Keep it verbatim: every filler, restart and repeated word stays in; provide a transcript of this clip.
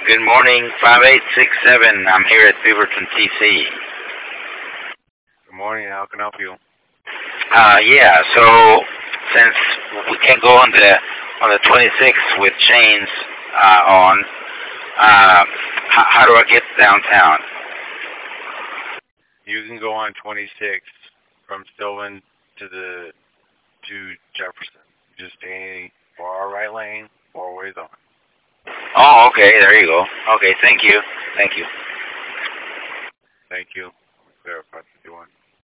Good morning, five eight six seven. I'm here at Beaverton, T C. Good morning. How can I help you? Uh, yeah. So since we can't go on the on the twenty-sixth with chains uh, on, uh, how, how do I get downtown? You can go on twenty-sixth from Sylvan to the to Jefferson. Just stay far right lane, four ways on. Oh, okay. There you go. Okay. Thank you. Thank you. Thank you. Verify fifty-one.